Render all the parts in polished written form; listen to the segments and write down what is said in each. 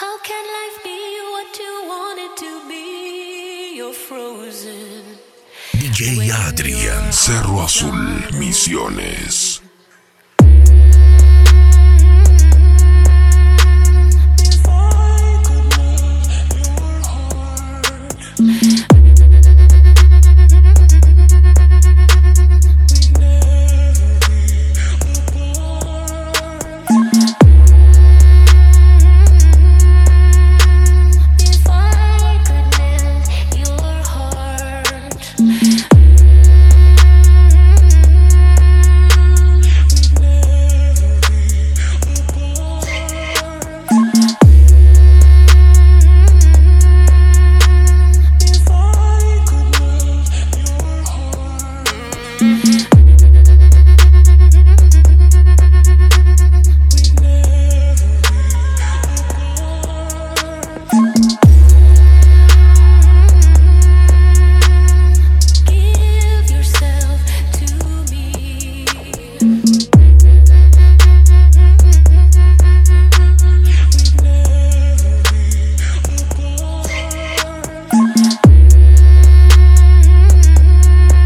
How can life be what you want it to be? You're frozen. DJ Adrian, Cerro Azul, Misiones.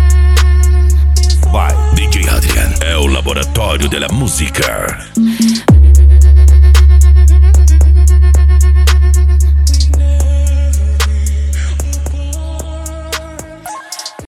Vai, DJ Adrian, é o laboratório della musica.